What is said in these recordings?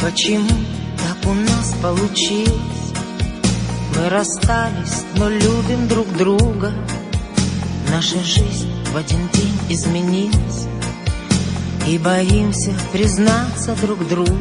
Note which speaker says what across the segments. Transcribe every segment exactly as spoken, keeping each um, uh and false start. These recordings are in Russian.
Speaker 1: Почему так у нас получилось? Мы расстались, но любим друг друга. Наша жизнь в один день изменилась, и боимся признаться друг другу.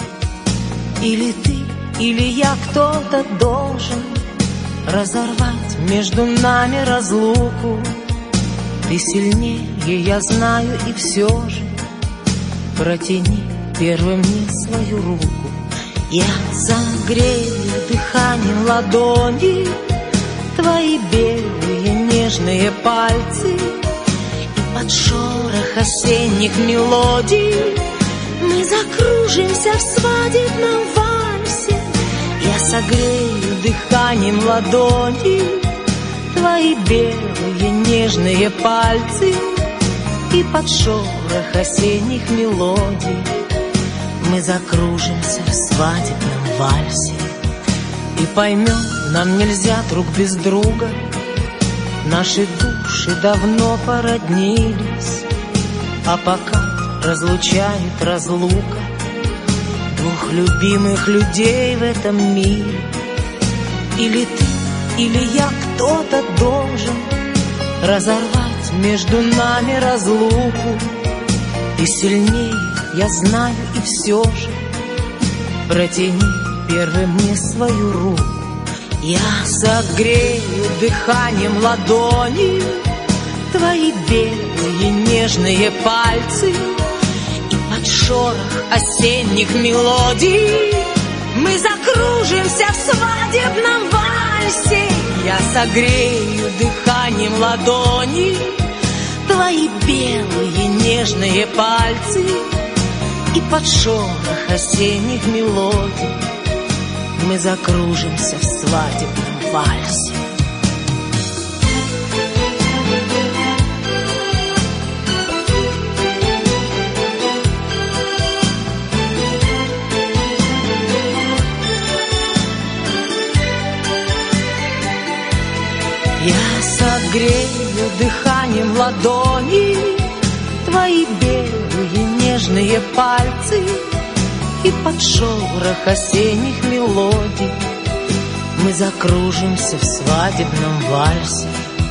Speaker 1: Или ты, или я, кто-то должен разорвать между нами разлуку. Ты сильнее, я знаю, и все же протяни первым мне свою руку. Я согрею дыханием ладони твои белые нежные пальцы, и под шорох осенних мелодий мы закружимся в свадебном вальсе. Я согрею дыханием ладони твои белые нежные пальцы, и под шорох осенних мелодий мы закружимся в свадебном вальсе. И поймем, нам нельзя друг без друга, наши души давно породнились. А пока разлучает разлука двух любимых людей в этом мире. Или ты, или я, кто-то должен разорвать между нами разлуку. Ты сильнее, я знаю, и все же протяни первым мне свою руку. Я согрею дыханием ладони твои белые нежные пальцы, и под шорох осенних мелодий мы закружимся в свадебном вальсе. Я согрею дыханием ладони твои белые нежные пальцы, и под шорох осенних мелодий мы закружимся в свадебном вальсе. Я согрею дыханием ладони твои белые нежные пальцы, и под шорох осенних мелодий мы закружимся в свадебном вальсе.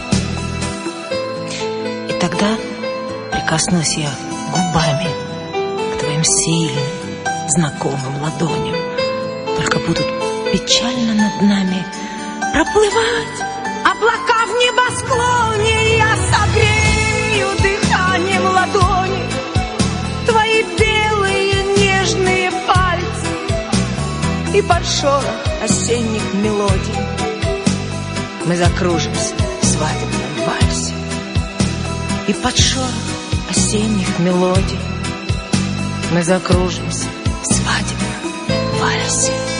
Speaker 1: И тогда прикоснусь я губами к твоим сильным, знакомым ладоням. Только будут печально над нами проплывать облака в небосклоне. Я согрею дыханием ладони твои белые нежные пальцы, и под шорох осенних мелодий мы закружимся в свадебном вальсе. И под шорох осенних мелодий мы закружимся в свадебном вальсе.